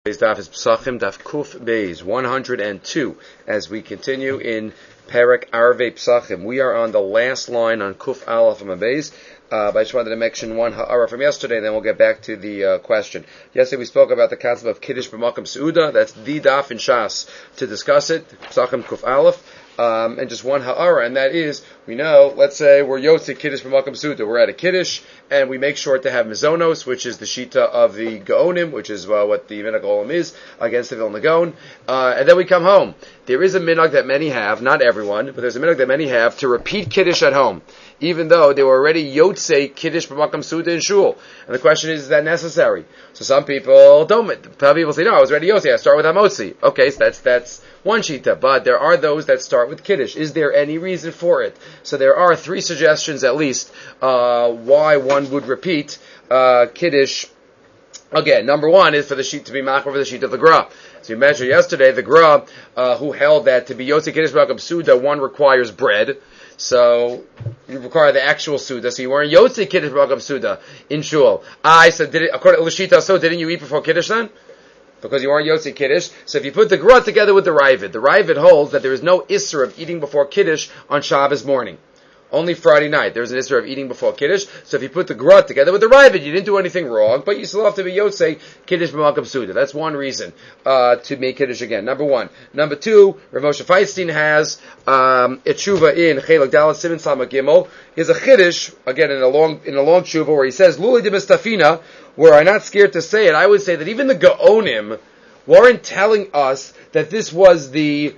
Daf is Psachim, Daf Kuf Beis, 102, as we continue in Perek Arvei Psachim. We are on the last line on Kuf Aleph from Beis, but I just wanted to mention one ha'ara from yesterday, and then we'll get back to the question. Yesterday we spoke about the concept of Kiddush B'Makom Seuda. That's the Daf in Shas to discuss it, Psachim Kuf Aleph. And just one ha'ara, and that is, we know, let's say we're Yotze Kiddush B'Makom Seuda. We're at a Kiddush, and we make sure to have Mizonos, which is the Shita of the Gaonim, which is what the Minhag Olam is, against the Vilna Gaon. And then we come home. There is a Minhag that many have, not everyone, but there's a Minhag that many have, to repeat Kiddush at home, even though they were already Yotze Kiddush B'Makom Seuda in Shul. And the question is that necessary? So some people don't. Some people say, no, I was already Yotze, I start with Hamotzi. Okay, so that's one shita, but there are those that start with Kiddush. Is there any reason for it? So there are three suggestions at least why one would repeat Kiddush. Again, number one is for the sheet to be makar for the sheet of the Gra. So you mentioned yesterday the Gra who held that to be Yotze Kiddush B'Makom Seuda, one requires bread. So you require the actual Suda. So you weren't Yotze Kiddush B'Makom Seuda in Shul. I said, according to Lashita, so didn't you eat before Kiddush then? Because you aren't Yotze Kiddush. So if you put the Gra together with the Ravid holds that there is no Isser of eating before Kiddush on Shabbos morning. Only Friday night there's an Isser of eating before Kiddush. So if you put the Gra together with the Ravid, you didn't do anything wrong, but you still have to be Yotze Kiddush B'Makom Seuda. That's one reason to make Kiddush again. Number one. Number two, Rav Moshe Feinstein has a tshuva in Chelak Dalet Siman Samach Gimel. Is a Kiddush again in a long tshuva where he says Luli de Mistafina. Where I'm not scared to say it, I would say that even the Gaonim weren't telling us that this was the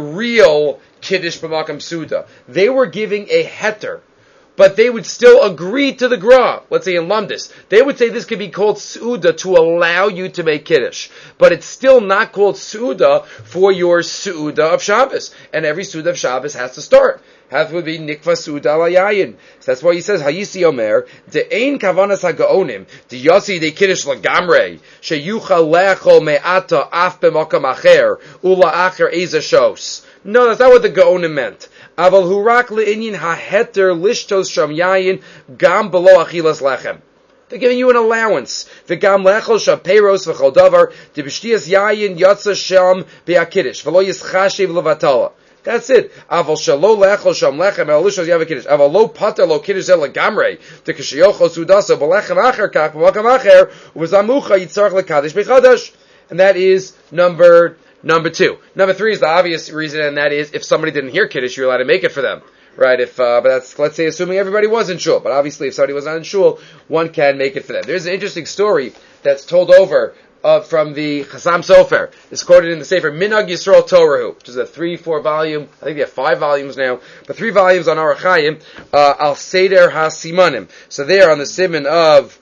real Kiddush B'Makom Seuda. They were giving a heter, but they would still agree to the Gra. Let's say in Lumdis, they would say this could be called Seuda to allow you to make Kiddush, but it's still not called Seuda for your Seuda of Shabbos. And every Seuda of Shabbos has to start. Has to be Nikva Seuda al Yayin. So that's why he says, Hayisi Omer, De Ein Kavanas HaGaonim, De Yossi De Kiddush Lagamre, Sheyuchal Lechol Me'ata Af B'Makam Acher, Ula Acher Eza Shos. No, that's not what the Gaonim meant. Aval Hurak Le'inyin HaHeter Lishtos Sham Yayin, Gam Below Achilas Lechem. They're giving you an allowance. V'gam lechol shaperos v'chol davar, De B'shtias Yayin Yotza Sham Be'akiddush, V'lo Yischashiv Levatala. That's it. Aval shalo lechol sham lechem elishos yav kiddush. Aval lo pater lo kiddush zel gamrei. The kishiyochos udasa belechem acher kach belechem acher uzamucha yitzarch lekadish bechadash. And that is number two. Number three is the obvious reason, and that is if somebody didn't hear kiddush, you're allowed to make it for them, right? But that's, let's say, assuming everybody was in shul. But obviously, if somebody was not in shul, one can make it for them. There's an interesting story that's told over from the Chassam Sofer. It's quoted in the Sefer Minhag Yisrael Torahu, which is a 3-4 volume, I think they have 5 volumes now, but 3 volumes on Orach Chaim, Al Seder HaSimanim. So there on the Siman of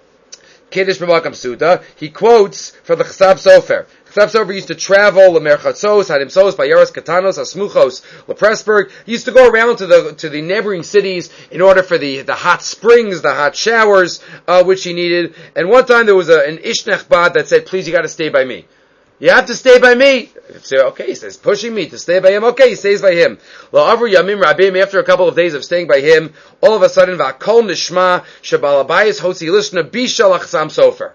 Kiddush B'Makom Seuda, he quotes from the Chassam Sofer. Chassam Sofer used to travel Lemerchatzos, Hadimsos, Bayaros, Katanos, Asmuchos, Lepresburg. He used to go around to the neighboring cities in order for the hot springs, the hot showers, which he needed. And one time there was an Ish Nechbad that said, please, you gotta stay by me. You have to stay by me. So, okay, he says, pushing me to stay by him. Okay, he stays by him. After a couple of days of staying by him, all of a sudden, V'akol nishma, Shabalabayis hotzi lishna bisha l'Chassam Sofer.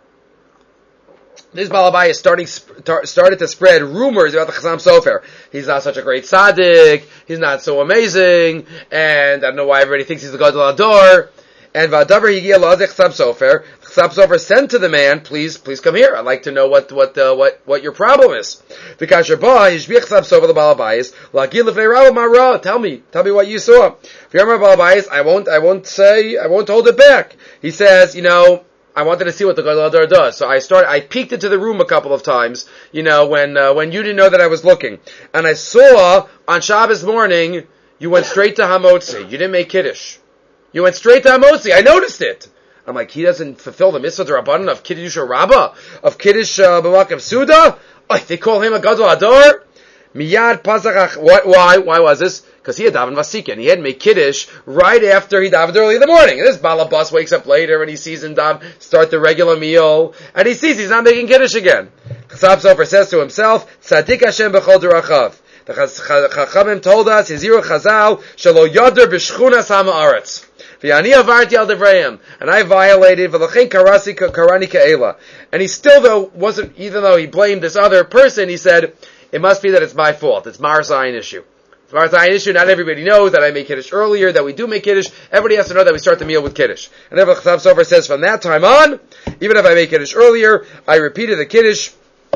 This Balabai started to spread rumors about the Chassam Sofer. He's not such a great tzaddik, he's not so amazing, and I don't know why everybody thinks he's the Gadol Ador. And V'adavar higia la'azeh Chassam Sofer. Chassam Sofer sent to the man, please come here. I'd like to know what your problem is. V'kasher ba hishbiach Chassam Sofer l'Balabayis la'gil lefnei Rabba ma'ra. Tell me what you saw. V'yamar Balabayis, I won't hold it back. He says, I wanted to see what the Gadol Ador does. So I peeked into the room a couple of times, when you didn't know that I was looking. And I saw on Shabbos morning, you went straight to Hamotzi. You didn't make Kiddush. You went straight to Hamotzi. I noticed it. I'm like, he doesn't fulfill the mitzvah D'Rabbanan of Kiddush Rabbah, of Kiddush B'Makom Seuda? Oh, they call him a Gadol Ador? Miyad Pasach. Why was this? Because he had daven vasika, and he had made Kiddush right after he davened early in the morning. And this balabas wakes up later, and he sees him start the regular meal, and he sees he's not making Kiddush again. Chassam Sofer says to himself, Tzadik Hashem b'chol derachav. The Chachamim told us, Yeziru Chazal, Shelo Yoder b'shchunas ha'ma'aretz. V'ani avarti al devrayim, and I violated v'lachein karani ka'ela. And he still even though he blamed this other person, he said, it must be that it's my fault. It's Mar Zayin issue. It's Mar Zayin issue. Not everybody knows that I make Kiddush earlier, that we do make Kiddush. Everybody has to know that we start the meal with Kiddush. And therefore, Chasav Sofer says, from that time on, even if I make Kiddush earlier, I repeated the Kiddush,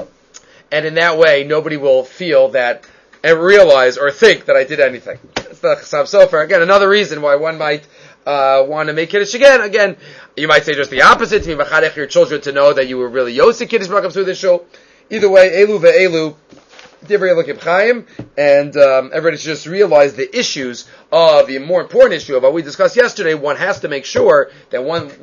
and in that way, nobody will feel that and realize or think that I did anything. It's the Chasav Sofer. Again, another reason why one might want to make Kiddush again. Again, you might say just the opposite. To be your children to know that you were really Yosef Kiddush Makam through this show. Either way, Elu ve'elu, Divrei Elokim Chaim, and everybody should just realize the issues of the more important issue of what we discussed yesterday. One has to make sure that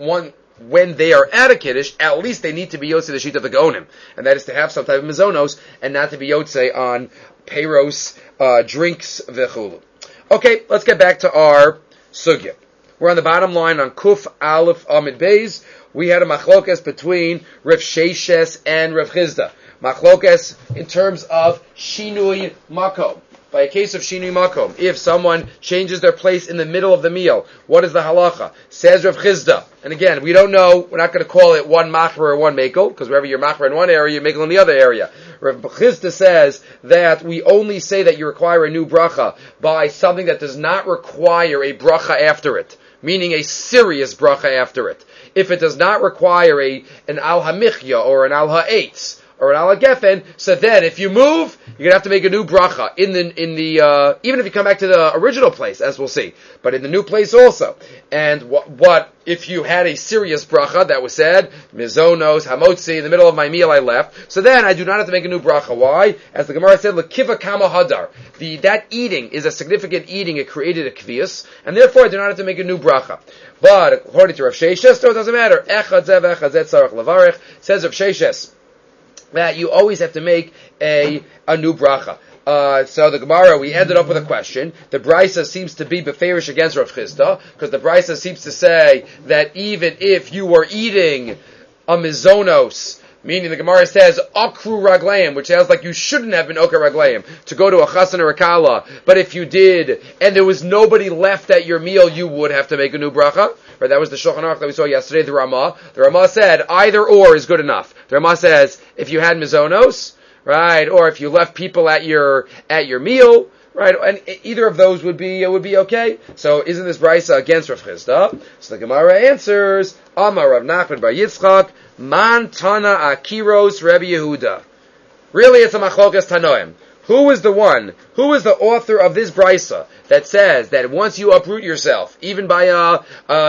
when they are at a Kiddush, at least they need to be Yotze the sheet of the Gaonim, and that is to have some type of mizonos, and not to be Yotze on peiros, drinks, v'chulu. Okay, let's get back to our sugya. We're on the bottom line on Kuf Aleph Amid Beis. We had a machlokas between Rav Sheshes and Rav Chizda. Machlokas in terms of Shinui Makom. By a case of Shinui Makom, if someone changes their place in the middle of the meal, what is the halacha? Says Rav Chizda. And again, we don't know, we're not going to call it one machmer or one mekel, because wherever you're machmer in one area, you're mekel in the other area. Rav Chizda says that we only say that you require a new bracha by something that does not require a bracha after it, meaning a serious bracha after it. If it does not require an al hamichya or an al ha'etz, or an ala gefen, so then if you move, you're gonna have to make a new bracha in the even if you come back to the original place, as we'll see, but in the new place also. And what if you had a serious bracha that was said, mizonos, hamotzi, in the middle of my meal I left, so then I do not have to make a new bracha. Why? As the Gemara said, lekiva kama hadar. That eating is a significant eating, it created a kvius, and therefore I do not have to make a new bracha. But according to Rav Sheshes, it doesn't matter. Echad zev echad zet tzarech levarech, says Rav Sheshes, that you always have to make a new bracha. So the Gemara, we ended up with a question. The Brisa seems to be beferish against Rav Chizda, because the Brisa seems to say that even if you were eating a mizonos, meaning the Gemara says akru ragleim, which sounds like you shouldn't have been okar ragleim to go to a chasan or a kala, but if you did, and there was nobody left at your meal, you would have to make a new bracha. Right, that was the Shulchan Aruch that we saw yesterday, the Ramah. The Ramah said either or is good enough. The Ramah says if you had mizonos, right, or if you left people at your meal, right, and either of those would be okay. So isn't this brisa against Rav Chizda? So the Gemara answers, Amar Rav Nachman bar Yitzchak, Man Tana Akiros Rebbe Yehuda. Really, it's a machlokas tanoim. Who is the author of this brisa that says that once you uproot yourself, even by a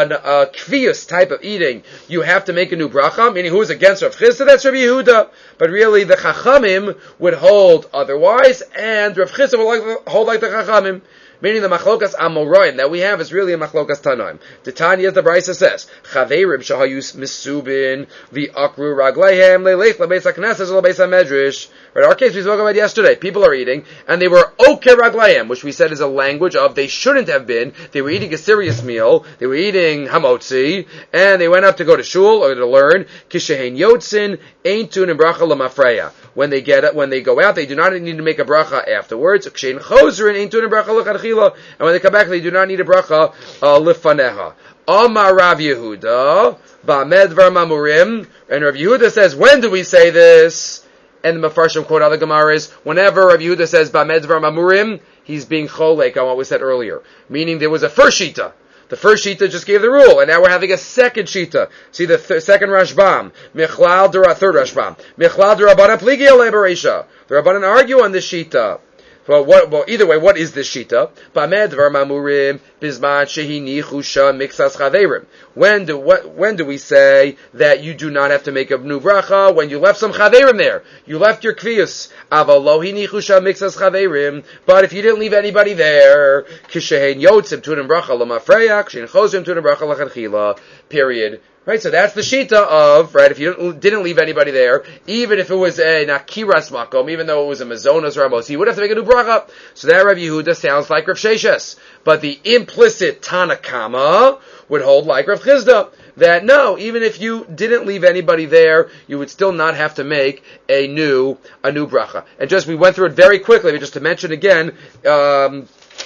kvius type of eating, you have to make a new bracha? Meaning, who is against Rav Chizda? That's Rabbi Yehuda. But really, the Chachamim would hold otherwise, and Rav Chizda would hold like the Chachamim. Meaning the machlokas amoraim that we have is really a machlokas tanoim. The Tanya, the Brisa says, Chaverim shahayus misubin v'akru ragleihem leilech lebeis hakneses lebeis hamedrash. Right, our case we spoke about yesterday. People are eating, and they were oker ragleihem, which we said is a language of they shouldn't have been. They were eating a serious meal. They were eating hamotzi, and they went up to go to shul or to learn. Kishehein yotzin ein tun and bracha lemafreya. When they go out, they do not need to make a bracha afterwards. Kshein chozerin ein tun and bracha lechatchila. And when they come back, they do not need a bracha lifaneha. Amar Rav Yehuda, ba'med var mamurim. And Rav Yehuda says, when do we say this? And the Mefarshim quote other Gemaras. Whenever Rav Yehuda says ba'med var mamurim, he's being cholek on what was said earlier. Meaning there was a first shita. The first shita just gave the rule, and now we're having a second shita. See the second Rashbam, third Rashbam. Michlal d'Rabbanan pligi alei b'reisha. The Rabbanan argue on this shita. Well, either way, what is this shita? Ba'med var mamurim bizman shehi nichusha mixas chaverim. When do we say that you do not have to make a new bracha when you left some chaverim there? You left your kviyus. Aval lo hi nichusha mixas chaverim. But if you didn't leave anybody there, kishehein yotzim tunim bracha l'mafreya, kshein chozim tunim bracha l'chadchila. Period. Right, so that's the shita of, right, if you didn't leave anybody there, even if it was a nakiras makom, even though it was a mazonas or a mos, you would have to make a new bracha. So that Rav Yehuda sounds like Rav Sheshes. But the implicit Tanakama would hold like Rav Chizda, that no, even if you didn't leave anybody there, you would still not have to make a new bracha. And we went through it very quickly, but just to mention again,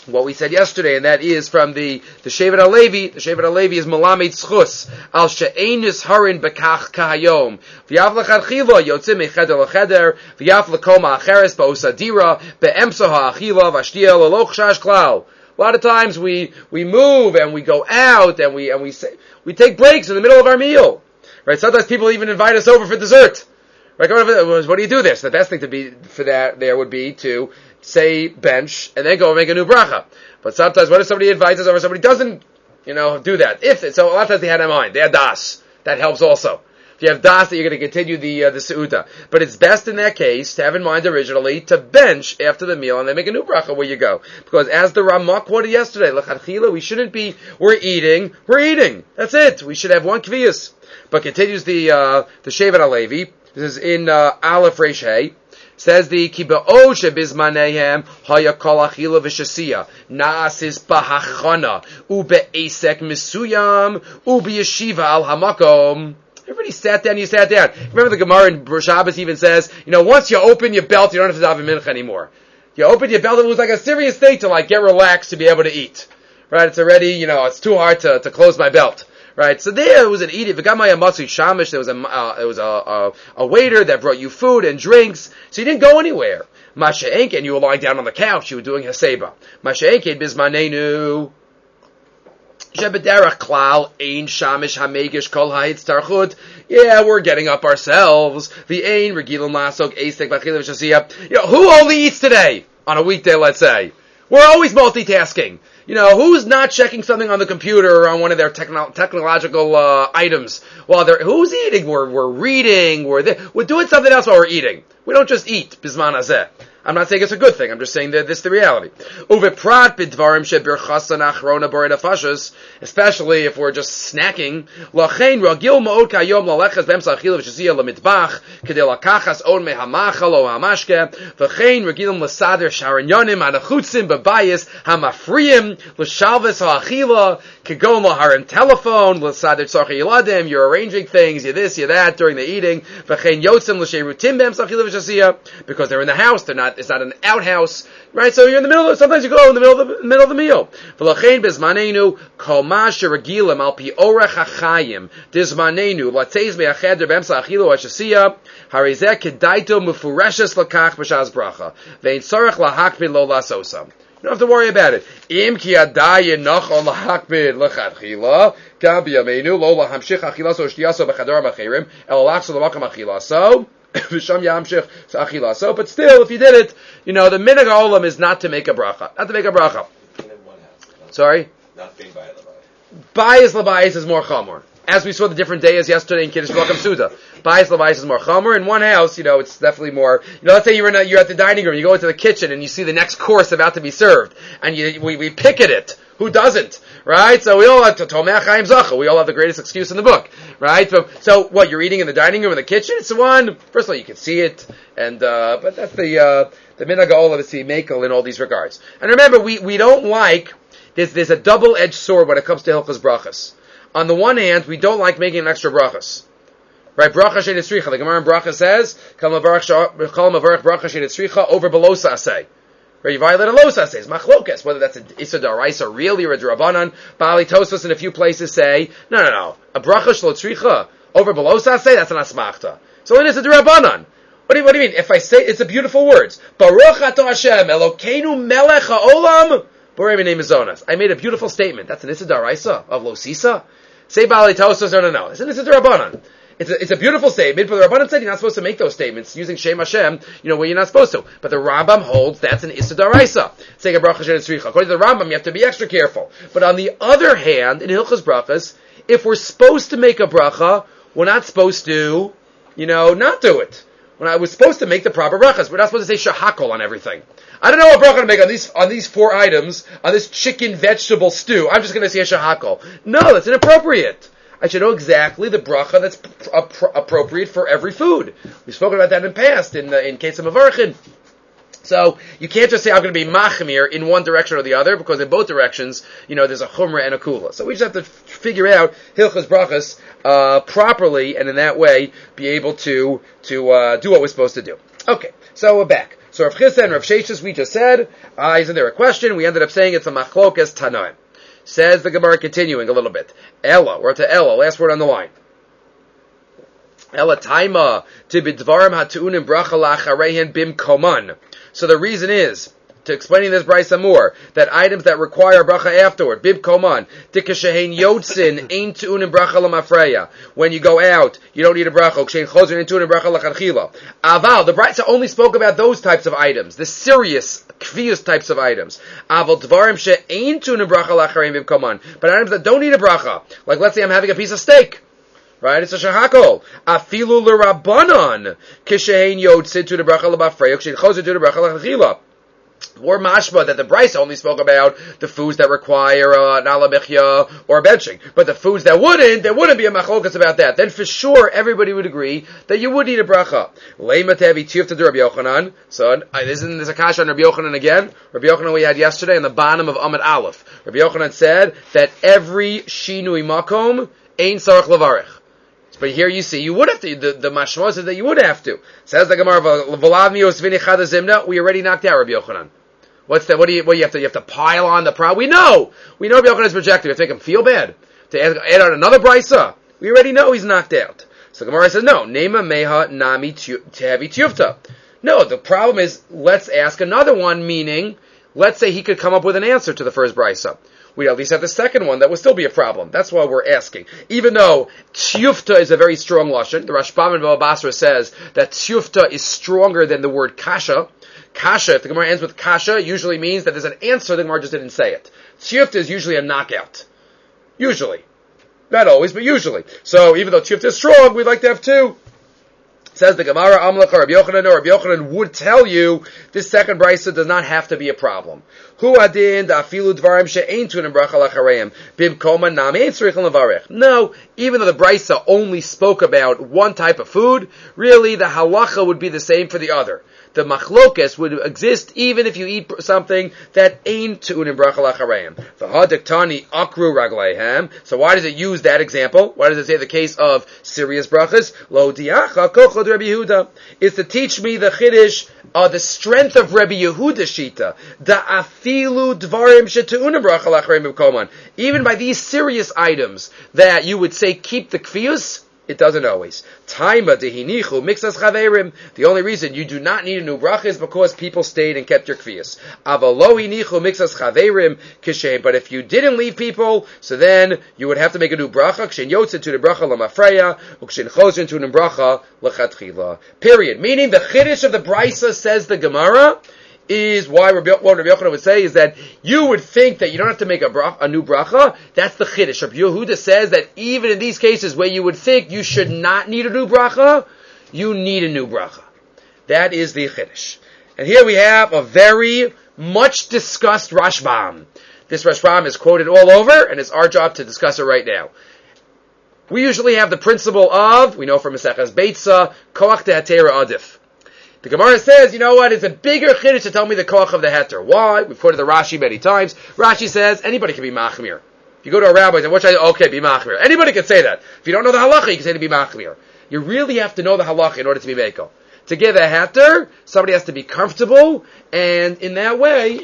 what we said yesterday, and that is from the Shevet HaLevi. The Shevet HaLevi is Melamed Schus al she'enis harin bekach kahayom v'yav l'chadchila yotzim mecheder l'cheder v'yav l'koma acheres ba'osadira be'emso ha'achila v'ashtiya l'lo chashash klal. A lot of times we move and we go out and we take breaks in the middle of our meal. Right? Sometimes people even invite us over for dessert. Right? What do you do there? So the best thing to be for that there would be to say bench and then go and make a new bracha. But sometimes what if somebody invites us over, somebody doesn't, do that? So a lot of times they had in mind, they had das. That helps also. If you have das, that you're going to continue the seuda. But it's best in that case to have in mind originally to bench after the meal and then make a new bracha where you go. Because as the Ramah quoted yesterday, l'chadchila, we're eating. That's it. We should have one kviyas. But continues the Shevet HaLevi. This is in Aleph Reish Hey. Says the Kiba'o shebizmanehem haya kol achila v'shasiya na'asis bahachana ube'esek misuyam ube'yeshiva al hamakom. Everybody sat down. Remember the Gemara in Shabbos even says, once you open your belt, you don't have to daven mincha anymore. You open your belt, it was like a serious thing to get relaxed to be able to eat. Right? It's already, it's too hard to close my belt. Right, so there was an eating. There was a waiter that brought you food and drinks, so you didn't go anywhere. Masha'enken, you were lying down on the couch, you were doing haseba. Masha'enken bizmanenu shebederach klal ein shamish hamegish kol ha'itz tarchut. Yeah, we're getting up ourselves. The ein regilum lasok esek b'chila v'shasiyah. Who only eats today on a weekday? Let's say we're always multitasking. Who's not checking something on the computer or on one of their technological items while who's eating? We're reading, we're doing something else while we're eating. We don't just eat, bizman hazeh. I'm not saying it's a good thing, I'm just saying that this is the reality. Uveprat bidvarim shebirchasan achrona borei nefashos, especially if we're just snacking. Lachein ragil ma'od kayom lalechas b'emsa achila v'shaziyah l'mitbach, kedei lakachas on mehamachal o hamashke, v'chein ragilim l'sader sharanyonim anachutzim b'bayis hamafriyim l'shalves ha'achila, kegom laharim telephone, l'sader tzarchi yiladim, you're arranging things, you're this, you're that, during the eating, v'chein yotzim l'sheirutim b'emsa achila v'shaziyah, because they're in the house, it's not an outhouse, right? So you're in the middle sometimes you go in the middle of the meal. V'lachein bezmanenu kol ma sheragilim al pi orech hachayim dizmanenu lateiz me'acheder b'emsa achilo ha'shasiyah harizeh kedaito mufureshes lakach b'shaz bracha ve'in tzorech lahakbid lo lasosa. You don't have to worry about it. Im ki adai yinachon lahakbid l'chadchila gam b'yameinu lo lahamshich achilaso shtiyaso b'chador b'cheirim el lachso l'makam achilaso. But still, if you did it, the minhag ha'olam is not to make a bracha. Sorry? Not being bayis l'bayis. Bayis l'bayis is more chamor. As we saw the different days yesterday in Kiddush Malachim Suda. Bayis l'bayis is more chamor. In one house, it's definitely more, let's say you're at the dining room, you go into the kitchen and you see the next course about to be served, and we pick at it. Who doesn't? Right? So we all have we all have the greatest excuse in the book. Right? So what, you're eating in the dining room, in the kitchen? It's the one, first of all, you can see it, and, but that's the minhag ha'olam is to be makel in all these regards. And remember, we don't like, there's a double-edged sword when it comes to Hilchos Brachas. On the one hand, we don't like making an extra brachas. Right? Bracha she'en etzricha. The Gemara in Bracha says, Kol mavarach bracha she'en etzricha over below saseh. Right, you violate a lo saseh. It's machlokes. Whether that's an issa d'oraisa really or a d'rabanan. Bali Tosfos in a few places say, no. A bracha shelo tzricha over below saseh, that's an asmachta. So it is a d'rabanan. What do you mean? If I say, it's a beautiful words. Baruch atah Hashem, Elokeinu melech ha'olam, borei minei mizonos. I made a beautiful statement. That's an issa d'oraisa of lo sisa. Say Bali Tosfos, no. It's an issa d'rabanan. It's a beautiful statement, but the Rabbanan said you're not supposed to make those statements using Shem Hashem, where you're not supposed to. But the Rambam holds that's an Issa D'Oraisa. Saying a bracha she'en etzricha. According to the Rambam, you have to be extra careful. But on the other hand, in Hilchos Brachas, if we're supposed to make a bracha, we're not supposed to, not do it. When I was supposed to make the proper brachas, we're not supposed to say shahakol on everything. I don't know what bracha to make on these 4 items, on this chicken vegetable stew. I'm just going to say a shahakol. No, that's inappropriate. I should know exactly the bracha that's appropriate for every food. We've spoken about that in the past, in case of Mavarchin. So, you can't just say, I'm going to be machmir in one direction or the other, because in both directions, there's a chumrah and a kula. So we just have to figure out Hilchos Brachas properly, and in that way, be able to do what we're supposed to do. Okay, so we're back. So Rav Chisda and Rav Sheshes, we just said, isn't there a question? We ended up saying it's a machlokas tanoim. Says the Gemara, continuing a little bit. Ella, we're to Ella, last word on the line. Ella taima tibidvarim hatuunim bracha lacharehen bim koman. So the reason is, to explaining this brisa more, that items that require bracha afterward, bib koman, dikashehein yotzin, ein tuunim bracha lamafreya. When you go out, you don't need a bracha. Kshein chozin, ein tuunim bracha lachadchila. Aval, the brisa only spoke about those types of items, the serious, kvius types of items. Aval dvarim she'ein tuunim bracha lacharein bib koman. But items that don't need a bracha, like let's say I'm having a piece of steak. Right? It's a shahakol. Afilu l'rabbanon, kishehein yotzin tuunim bracha lamafreya, kshein chozin tuunim bracha lachadchila. Or mashma, that the brisa only spoke about the foods that require nala mechya or benching, but the foods that wouldn't, there wouldn't be a machlokas about that. Then for sure everybody would agree that you would need a bracha. Leima tevi tiyufta de Rabbi Yochanan. So isn't this a kasha on Rabbi Yochanan again? Rabbi Yochanan we had yesterday on the bottom of Amud Aleph. Rabbi Yochanan said that every shinui makom ein sarach levarich. But here you see, you would have to, the mashma says that you would have to. Says the Gemara, we already knocked out Rabbi Yochanan. What's that? What do you have to? You have to pile on the problem. We know Rabbi Yochanan is rejected. We have to make him feel bad. To add on another brisa. We already know he's knocked out. So the Gemara says, no. Nema meha nami tehavi tiyufta. No, the problem is, let's ask another one, meaning, let's say he could come up with an answer to the first brisa. We at least have the second one, that would still be a problem. That's why we're asking. Even though tiyufta is a very strong lashon, the Rashbam in Bava Basra says that tiyufta is stronger than the word kasha. Kasha, if the Gemara ends with kasha, usually means that there's an answer, the Gemara just didn't say it. Tiyufta is usually a knockout. Usually. Not always, but usually. So even though tiyufta is strong, we'd like to have two. Says the Gemara, Amlach Rabbi Yochanan, or Rabbi Yochanan would tell you this second brisa does not have to be a problem. Hu adin da'afilu dvarim she'ein tunim bracha lachareim bim koma nam ein tzrichim levarech. No, even though the brisa only spoke about one type of food, really the halacha would be the same for the other. The machlokes would exist even if you eat something that ain't tunim bracha lachareim. V'hadiktani akru ragleihem. So why does it use that example? Why does it say the case of serious brachas? Lo diacha kochod Rabbi Yehuda. Is to teach me the chiddush, the strength of Rabbi Yehuda's shita. Da'afilu dvarim shetunim bracha lachareim b'koman. Even by these serious items that you would say keep the kfiyus, it doesn't always. Taima dehinichu mixas chaverim. The only reason you do not need a new bracha is because people stayed and kept your kfiyas. Avalo hinichu mixas chaverim kishem. But if you didn't leave people, so then you would have to make a new bracha. Kshen yotzin to the bracha lamafreya, ukshen chozin to the bracha lechatchila. Period. Meaning the chiddush of the brisa, says the Gemara, is why what Rabbi Yochanan would say is that you would think that you don't have to make a new bracha. That's the chiddush. Rabbi Yehuda says that even in these cases where you would think you should not need a new bracha, you need a new bracha. That is the chiddush. And here we have a very much discussed Rashbam. This Rashbam is quoted all over, and it's our job to discuss it right now. We usually have the principle of, we know from Maseches Beitza, koach dehatera adif. The Gemara says, you know what, it's a bigger chiddush to tell me the koach of the heter. Why? We've quoted the Rashi many times. Rashi says, anybody can be machmir. If you go to a rabbi and say, what should I do? Okay, be machmir. Anybody can say that. If you don't know the halacha, you can say to be machmir. You really have to know the halacha in order to be meko. To give a heter, somebody has to be comfortable, and in that way,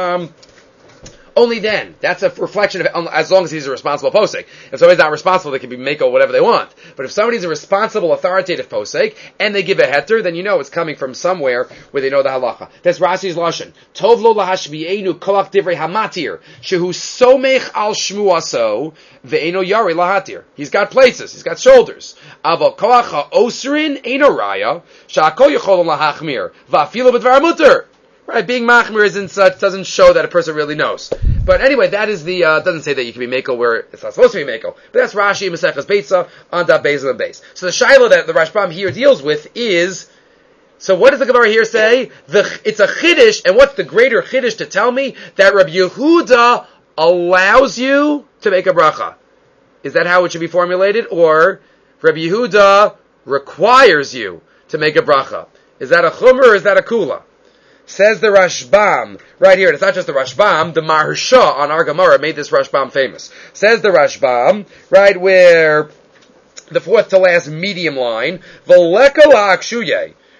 only then. That's a reflection of, as long as he's a responsible posek. If somebody's not responsible, they can be meko whatever they want. But if somebody's a responsible, authoritative posek, and they give a heter, then you know it's coming from somewhere where they know the halacha. That's Rashi's lashon. Tov lo lahashvi'enu kolach divrei hamatir, shehu somech al shmuaso, ve'eno yari lahatir. He's got places, he's got shoulders. Aval kolach ha'osrin eno raya, sha'akol yecholon lahachmir, va'afilo b'dvar muter. Right, being machmir isn't such, doesn't show that a person really knows. But anyway, that is the, doesn't say that you can be meko where it's not supposed to be meko. But that's Rashi, Maseches Beitza, on Daf Beis and Beis. So the shaila that the Rashbam here deals with is, so what does the Gemara here say? It's a chiddush, and what's the greater chiddush to tell me? That Rabbi Yehuda allows you to make a bracha. Is that how it should be formulated? Or Rabbi Yehuda requires you to make a bracha? Is that a chumrah or is that a kula? Says the Rashbam, right here, and it's not just the Rashbam, the Maharsha on our Gemara made this Rashbam famous. Says the Rashbam, right where the fourth to last medium line, V'leka la'akshuye,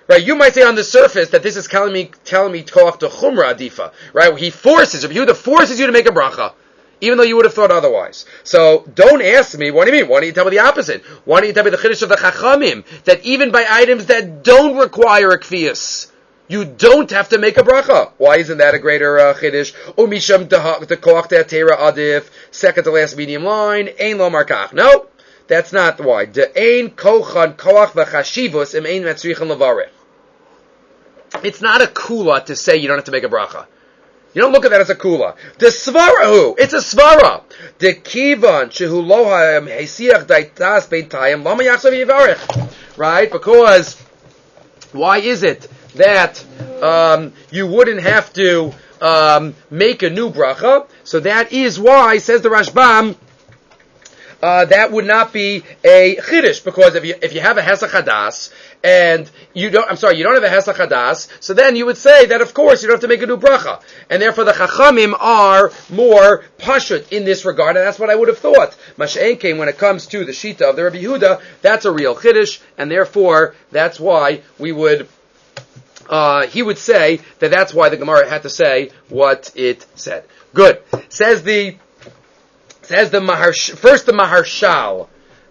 Right? You might say on the surface that this is telling me koach to chumra adifa. Right? Rabbi Yehuda forces you to make a bracha, even though you would have thought otherwise. So don't ask me, what do you mean? Why don't you tell me the opposite? Why don't you tell me the chiddush of the chachamim, that even by items that don't require a kfiyas, you don't have to make a bracha? Why isn't that a greater chiddush? Umisham the koach te'atera adif, second to last medium line, ein lo markach. No, that's not why. De ein kochan koach v'chashivus im ein metzrichan levarech. It's not a kula to say you don't have to make a bracha. You don't look at that as a kula. The svarahu, it's a svara. The kivan shehu lo hasiach daitas beintayim lama yachsav yivarech. Right? Because why is it that you wouldn't have to make a new bracha? So that is why, says the Rashbam, that would not be a chiddush, because if you have a hesach hadas and you don't have a hesach hadas, so then you would say that of course you don't have to make a new bracha, and therefore the chachamim are more pashut in this regard, and that's what I would have thought. Masha'en came when it comes to the shita of the Rabbi Yehuda, that's a real chiddush, and therefore that's why we would. He would say that that's why the Gemara had to say what it said. Good. Says the Maharshal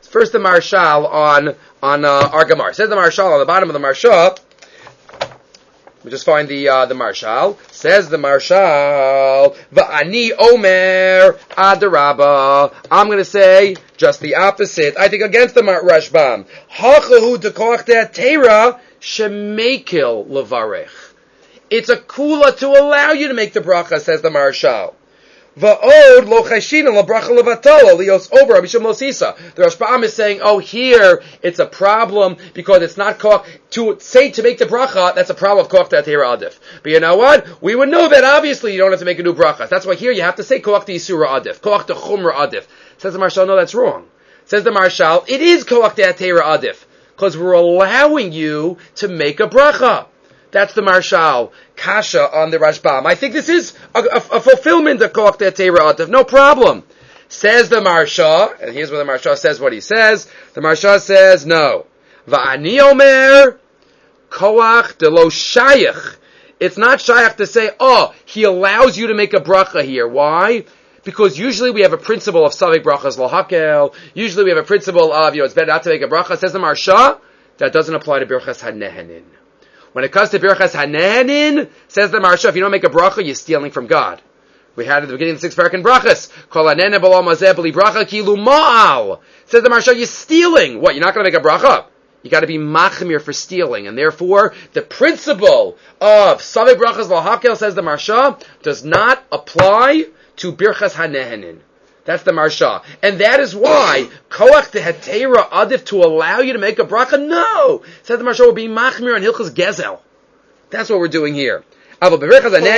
on our Gemara. Says the Maharshal on the bottom of the Maharsha. We just find the Maharshal. Says the Maharshal, Va'ani Omer Adarabba. I'm going to say just the opposite. I think against the Rashbam. Hachahu dekoach te'atera shemekil levarech. It's a kula to allow you to make the bracha, says the Maharshal. Va'od lo chashina labracha levatala lios over abisham losisa. The Rashbam is saying, here it's a problem because it's not koach to say to make the bracha. That's a problem of koach te'atera adif. But you know what? We would know that obviously you don't have to make a new bracha. That's why here you have to say koach te'isura adif, koach te'chumra adif. Says the Maharshal, no, that's wrong. Says the Maharshal, it is koach te'atera adif because we're allowing you to make a bracha. That's the Maharshal kasha on the Rashbam. I think this is a fulfillment of koach te'atera adif. No problem. Says the Maharsha, and here's where the Maharsha says what he says. The Maharsha says no. Va'ani omer koach de lo shayach. It's not shayach to say, he allows you to make a bracha here. Why? Because usually we have a principle of savik brachas lahakel. Usually we have a principle of, it's better not to make a bracha. Says the Maharsha, that doesn't apply to birchas hanehenin. When it comes to birchas hanehenin, says the Maharsha, if you don't make a bracha, you're stealing from God. We had at the beginning of the 6th parak in brachas. Kol haneneh b'lo mazeh b'li bracha kilu ma'al. Says the Maharsha, you're stealing. What, you're not going to make a bracha? You got to be machmir for stealing. And therefore, the principle of savik brachas lahakel, says the Maharsha, does not apply to birchas hanehenin. That's the Maharsha. And that is why koach te'atera adif, to allow you to make a bracha, no. Says the Maharsha, will be machmir on hilchos gezel. That's what we're doing here. So he defends the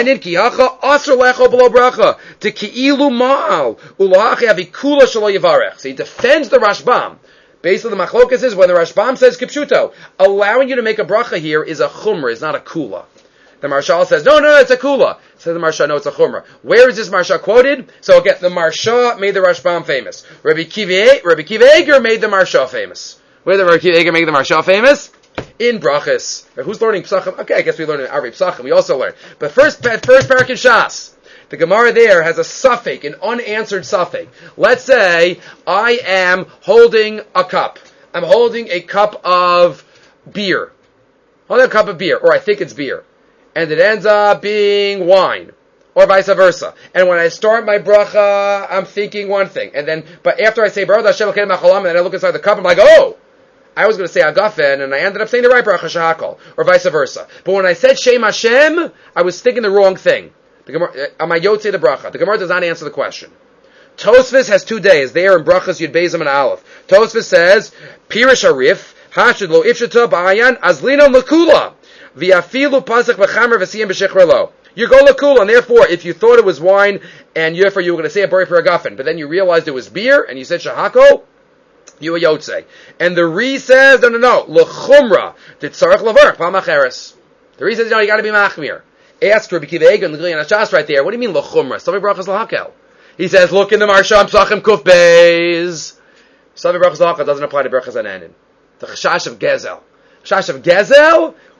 Rashbam. Basically, the machlokas is when the Rashbam says kipshuto, allowing you to make a bracha here is a chumrah, is not a kula. The Maharshal says, no, it's a kula. Says the Maharsha, no, it's a chumrah. Where is this Maharsha quoted? So again, the Maharsha made the Rashbam famous. Rabbi Kiva Eger made the Maharsha famous. Where did Rabbi Kiva Eger make the Maharsha famous? In brachas. Who's learning Psachim? Okay, I guess we learn in Arvei Psachim. We also learn. But first parak in Shas. The Gemara there has a suffix, an unanswered suffix. Let's say I am holding a cup. I'm holding a cup of beer. Or I think it's beer. And it ends up being wine. Or vice versa. And when I start my bracha, I'm thinking one thing. But after I say, Baruch Hashem Elokeinu melech haolam, and then I look inside the cup, I'm like, I was going to say Agafen, and I ended up saying the right bracha shahakol, or vice versa. But when I said Shem Hashem, I was thinking the wrong thing. The Gemara, am I Yotzei the bracha? The Gemara does not answer the question. Tosfos has 2 days. They are in brachas Yud Beis and Aleph. Tosfos says, Pirish Arif, Hashid lo ifshata ba'ayan, azlina lekula, v'afilu pasach v'chamer v'siyim b'shechra lo. You go lekula, and therefore, if you thought it was wine, and therefore you were going to say a bari per Agafen, but then you realized it was beer, and you said shahakol, you a yotzei. And the Re says, no, l'chumra, t'tzarech lavarch, pa'macheres. The Re says, no, you gotta be machmir. Ask Rabbi Kiva Eger and the Gilian Hashas right there, what do you mean l'chumra? Savik brachas lahakel. He says, look in the Maharsha Psachim Kuf Beis. Savik brachas lahakel doesn't apply to brachas hanehenin. The chashash of gezel. Chashash of gezel,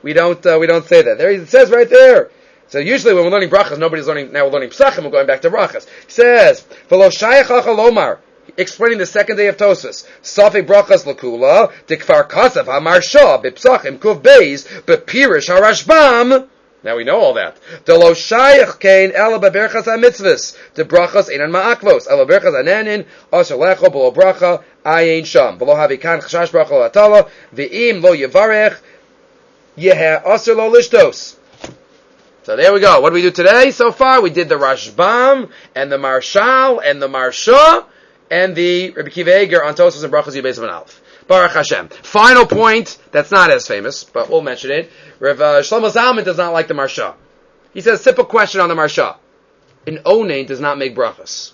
We don't say that. There it says right there. So usually when we're learning brachas, nobody's learning. Now we're learning psachim. We're going back to brachas. He says, "V'lo shayach lomar." Explaining the second day of Tosfos. Safek brachas lakula dekfar kasav hamarsha b'psachim kuv beis b'pirish harashbam. Now we know all that. The lo shayach kain ela b'berchas hamitzvus. The brachas einan ma'akvos. Ela berchas ananin asher lecho b'lo bracha ayin sham. B'lo havikan chashash bracha latala v'im lo yevarech yeha asher lo lishtos. So there we go. What do we do today? So far we did the Rashbam and the Marshal and the Marsha and the Rebbe Kiva Eger on Tosfos and Brachos Yibes of an Aleph. Baruch Hashem. Final point that's not as famous, but we'll mention it. Rav Shlomo Zalman does not like the Marsha. He says, simple question on the Marsha. An Onain does not make brachas.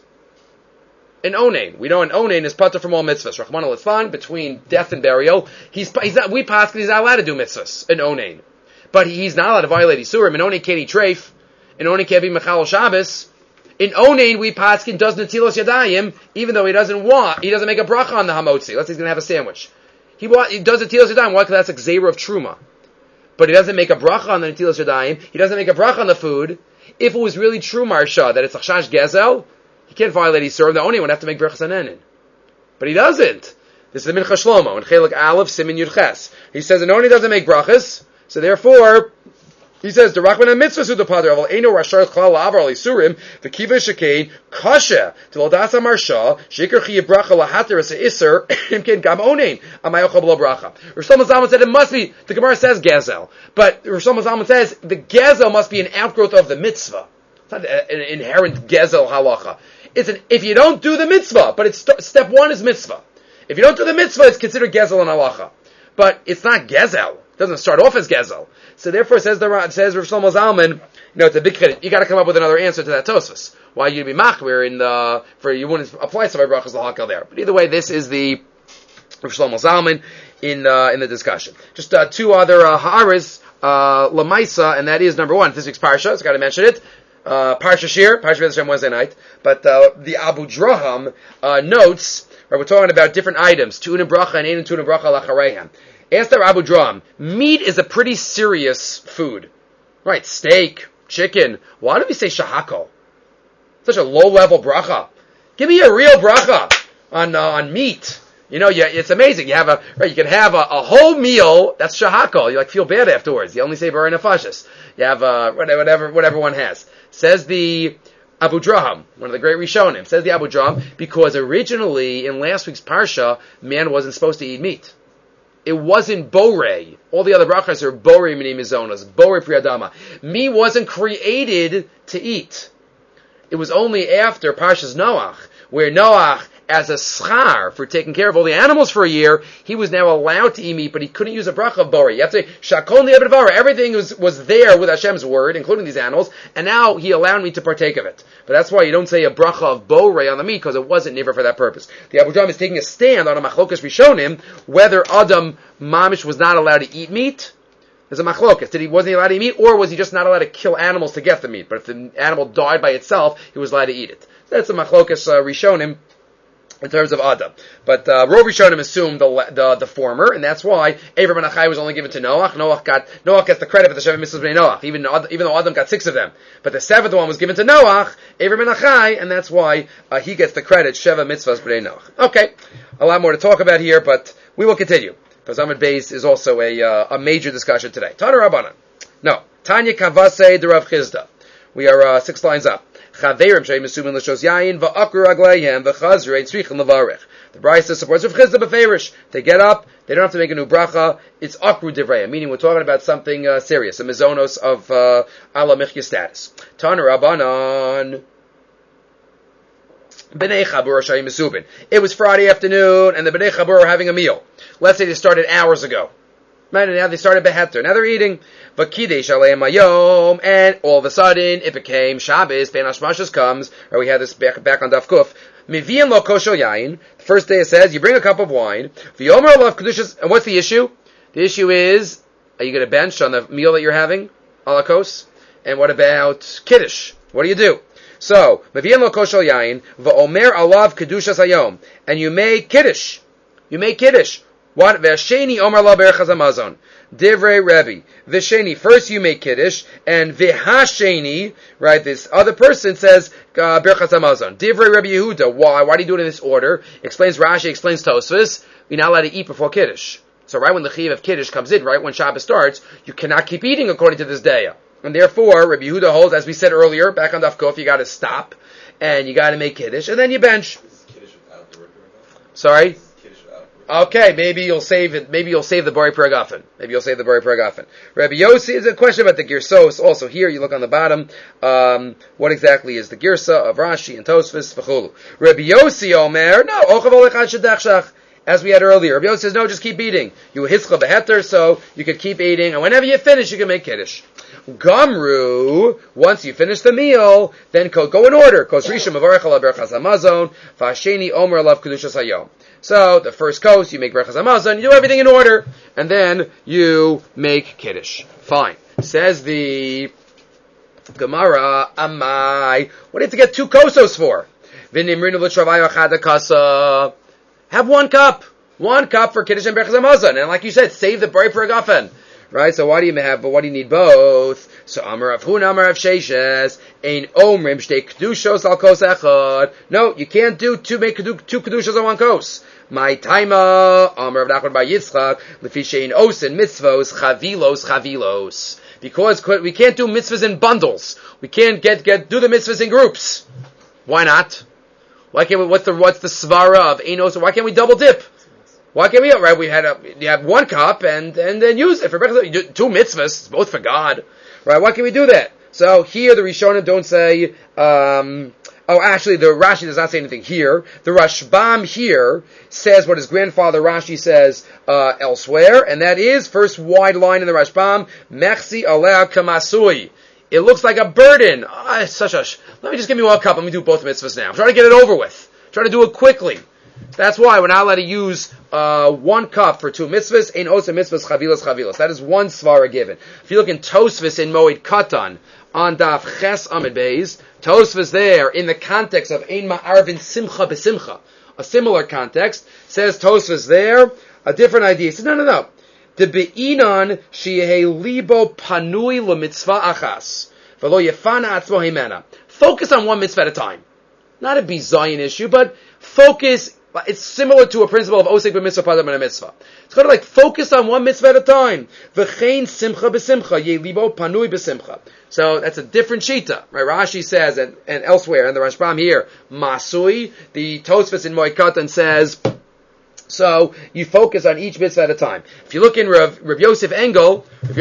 An Onain. We know an Onain is patur from all mitzvahs. Rachmana litzlan, between death and burial, he's not allowed to do mitzvahs. An Onain. But he's not allowed to violate Isurim. An Onain can't eat treif. An Onain can't be Mechal Shabbos. In Onain, we paskin does Netilos Yadayim, even though he doesn't make a bracha on the Hamotzi. Let's say he's going to have a sandwich. He does Netilos Yadayim. Why? Because that's a Gzeira of Truma. But he doesn't make a bracha on the Netilos Yadayim. He doesn't make a bracha on the food. If it was really true, Marsha, that it's a Chash Gezel, he can't violate Isurim. The Onain would have to make brachas on Enin. But he doesn't. This is the Mincha Shlomo. In Chelik Aleph, Simin Yudches. He says an Onain doesn't make brachas. So therefore, he says the Rachman and Mitzvah the Pater of Eino Rashar Chlal Avar Al Isurim the Kiva Shekain Kasha to Lodasa Marsha Shikar Chi Bracha Lahater as Iser Imkin Gam Onain Amayochel Blo Bracha. Rosh Zalman said it must be. The Gemara says Gezel, but Rosh Zalman says the Gezel must be an outgrowth of the mitzvah. It's not an inherent Gezel halacha. If you don't do the mitzvah, but it's step one is mitzvah. If you don't do the mitzvah, it's considered Gezel and halacha, but it's not Gezel. It doesn't start off as Gezel. So therefore, says Rav Shlomo Zalman, it's a big credit. You got to come up with another answer to that Tosfos. Why you'd be machmir you wouldn't apply Savai Brachas L'Hakal there. But either way, this is the Rav Shlomo Zalman in the discussion. Just two other ha'aras lamaisa, and that is number one, this week's parsha. So got to mention it. Parsha Shir, Parsha V'ez Hashem Wednesday night. But the Abu Draham notes where we're talking about different items, tu'unim bracha and ein tu'unim bracha lachareihem. Asked our Abu Dram, meat is a pretty serious food. Right, steak, chicken. Why do we say shahakol? Such a low-level bracha. Give me a real bracha on meat. It's amazing. You can have a whole meal, that's shahakol. You feel bad afterwards. You only say bar nefashis. You have whatever one has. Says the Abu Draham, one of the great Rishonim, says the Abu Draham, because originally in last week's parsha, man wasn't supposed to eat meat. It wasn't borei. All the other brachas are borei mini mizonos, borei priyadama. Meat wasn't created to eat. It was only after Parshas Noach, where Noach, as a schar for taking care of all the animals for a year, he was now allowed to eat meat, but he couldn't use a bracha of borei. You have to say, shakol ni'abedavara. Everything was there with Hashem's word, including these animals, and now he allowed me to partake of it. But that's why you don't say a bracha of borei on the meat, because it wasn't never for that purpose. The Abu Dham is taking a stand on a machlokas rishonim, whether Adam Mamish was not allowed to eat meat. There's a machlokas. Wasn't he allowed to eat meat, or was he just not allowed to kill animals to get the meat? But if the animal died by itself, he was allowed to eat it. That's a machlokas rishonim in terms of Adam. But Rov Rishonim assumed the former, and that's why Ever ben Achai was only given to Noach. Noach gets the credit for the Sheva Mitzvahs b'nei Noach, even though Adam got 6 of them. But the 7th one was given to Noach, Ever ben Achai, and that's why he gets the credit, Sheva Mitzvahs b'nei Noach. Okay, a lot more to talk about here, but we will continue. Because Amud Beis is also a major discussion today. Tana Rabbanan. No. Tanya Kavase de Rav Chizda. We are 6 lines up. Chaverim sheim mesumin l'shos yayin va'akru ragleihem v'chazrei tzrichin levarech. The Brisa supports Rav Chizda beferish. They get up, they don't have to make a new bracha. It's akru divrei, meaning we're talking about something serious, a mizonos of ala michya status. Tana Rabbanan. Bnei Chabur sheim mesubin. It was Friday afternoon, and the Bnei Chabur are having a meal. Let's say they started hours ago. Right, and now they started Beheter. Now they're eating. V'kidesh aleim hayom, and all of a sudden it became Shabbos. Bein Hashmashas comes, or we had this back on Daf Kuf. Mivian lo kosho yain. The first day it says you bring a cup of wine. V'yomer alav kedushas. And what's the issue? The issue is, are you going to bench on the meal that you're having, alakos? And what about kiddush? What do? So mivian lo kosho yain. V'omer alav kedushas hayom, and you make kiddush. What? V'asheni omar la berachas hamazon. Divrei Rebbe. V'sheni, first you make Kiddush, and v'hasheni, right, this other person says, Birchas Hamazon. Divrei Rebbe Yehuda. Why? Why do you do it in this order? Explains Rashi, explains Tosfos. You're not allowed to eat before Kiddush. So right when the Chiyuv of Kiddush comes in, right when Shabbos starts, you cannot keep eating according to this day. And therefore, Rebbe Yehuda holds, as we said earlier, back on Daf Kuf, you gotta stop, and you gotta make Kiddush, and then you bench. Sorry? Okay, maybe you'll save it. Maybe you'll save the Bori Paragafen. Rabbi Yossi is a question about the Girsos. Also here, you look on the bottom. What exactly is the Girsa of Rashi and Tosfos? V'chulu. Rabbi Yossi Omer, no, Ochav Ol Echad Shedachshach. As we had earlier, Rabbi Yossi says, no, just keep eating. You hischla beheter, so you could keep eating, and whenever you finish, you can make Kiddush. Gamru, once you finish the meal, then go in order. Kos Rishon Mavarech Ala Berachas Hamazon, V'Hasheni Omer Alav Kedushas Hayom. So, the first course, you make Berachas Hamazon, you do everything in order, and then you make Kiddush. Fine. Says the Gemara, Amai, what do you have to get 2 kosos for? V'nimrinu l'travaya chada kasa. Have 1 cup. 1 cup for Kiddush and Berachas Hamazon. And like you said, save the Bori Paragafen. Right? So why do you need both? So Amar Rav Huna, Amar Rav Sheshes, Ein Omrim Shtei Kedushos Al Kos Echad. No, you can't do two Kedushos on 1 kos. My taima, Amar Rav Nachman Bar Yitzchak, Lefi Shein Osin Mitzvos, Chavilos. Because we can't do mitzvahs in bundles. We can't do the mitzvahs in groups. Why not? Why can't we, what's the svara of Ein Osin? Why can't we double dip? Why can't we? Right, you have 1 cup and then use it for breakfast. You do 2 mitzvahs, both for God. Right? Why can't we do that? So here the Rishonim don't say. Actually, the Rashi does not say anything here. The Rashbam here says what his grandfather Rashi says elsewhere, and that is first wide line in the Rashbam. Mechsi aleh kamasui. It looks like a burden. Let me just give me 1 cup. Let me do both mitzvahs now. I'm trying to get it over with. Try to do it quickly. That's why we're not allowed to use 1 cup for 2 mitzvahs. Ein osa mitzvahs chavilos. That is 1 svara given. If you look in Tosfos in Moed Katan on Daf Ches Amid Beis, Tosfos there in the context of Ein ma'arvin simcha besimcha, a similar context, says Tosfos there a different idea. He says no. The be'inan sheyehei libo panui lemitzvah achas v'lo yefana atzmo himena. Focus on 1 mitzvah at a time. Not a bizayin issue, but focus. It's similar to a principle of osek b'mitzvah padam and a mitzvah. It's kind of like focus on 1 mitzvah at a time. V'chein simcha b'simcha, ye libo panui b'simcha. So that's a different shita, right? Rashi says, and elsewhere, and the Rashbam here, masui. The Tosfos in Moed Katan says, so you focus on each mitzvah at a time. If you look in Rav Yosef Engel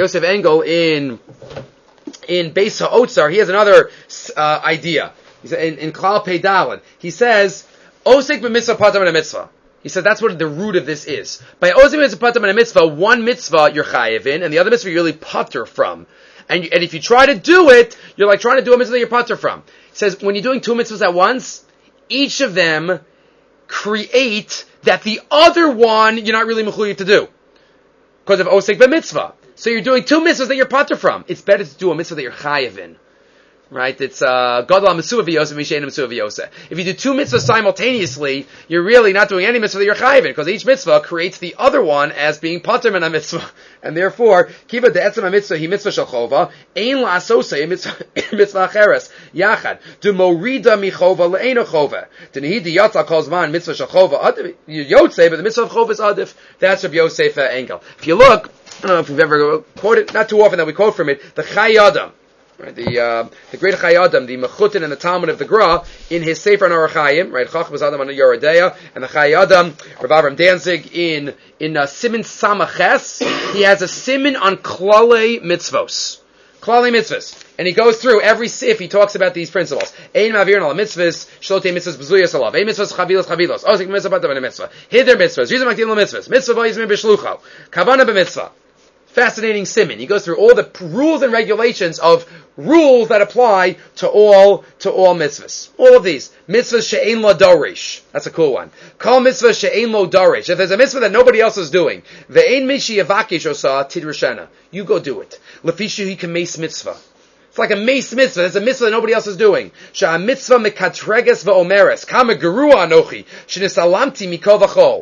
in Beis HaOtzar, he has another idea. He said in Klal Pei Daled, he says, Osek b'mitzvah patam and a mitzvah. He said that's what the root of this is. By osek b'mitzvah patam and a mitzvah, 1 mitzvah you're chayiv in, and the other mitzvah you're really pater from. And if you try to do it, you're like trying to do a mitzvah that you're pater from. He says when you're doing 2 mitzvahs at once, each of them create that the other one you're not really mechuyev to do because of osek b'mitzvah. So you're doing 2 mitzvahs that you're pater from. It's better to do a mitzvah that you're chayiv in. Right? It's Gadol HaMesuah V'Yoseh Mishein HaMesuah V'Yoseh. If you do 2 mitzvahs simultaneously, you're really not doing any mitzvah that you're chayiv in, because each mitzvah creates the other one as being pater min ha-mitzvah. And therefore, kiva de'etzem ha-mitzvah hi mitzvah shel chova, ein la'asosei mitzvah acheres, yachad, de morida michova le'eino chova, de nehi diyatza kol zman mitzvah shel chova, yotzei, but the mitzvah of chova is adif. That's Rav Yosef Engel. If you look, I don't know if we've ever quoted, not too often that we quote from it, the Chai Adam. Right, the great Chai Adam, the Mechutin and the Talmud of the Gra, in his Sefer on Orach Chaim, right, Chachmas Adam on Yoredeya, and the Chai Adam, Rav Avram Danzig in Siman Samaches, he has a Siman on Klalei Mitzvos. Klalei Mitzvos. And he goes through every sif, he talks about these principles. Ein ma'avirin al mitzvahs, shlotei mitzvahs b'zuyas alav. Ein mitzvahs chavilos. Osik mitzvah patam and a mitzvah. Hider mitzvahs. Rizim makdim mitzvahs. Mitzvah v'yizmin b'shlucho. Kavana b'mitzvah. Fascinating siman. He goes through all the rules and regulations of rules that apply to all mitzvahs. All of these. Mitzvahs she'ein lo dorish. That's a cool one. Kol mitzvahs she'ein lo dorish. If there's a mitzvah that nobody else is doing, ve'ein mishi yavakish osa tidrashena. You go do it. Lefishu he can mace mitzvah. It's like a mace mitzvah. There's a mitzvah that nobody else is doing. Sha'a mitzvah mekatreges va'omeres. Kama gerua anochi. Shenisalamti mikol v'chol.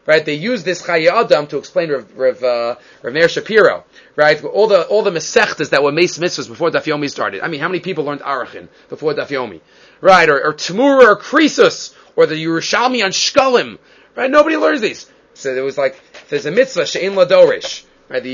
right? They use this Chaye Adam to explain Rav Meir Shapiro, right? All the Masechtas that were Meis Mitzvahs before Daf Yomi started. I mean, how many people learned Arachin before Daf Yomi? Right? Or Tamura or Krisus, or the Yerushalmi on Shkalim, right? Nobody learns these. So there was like, there's a mitzvah, She'en Ladorish, right?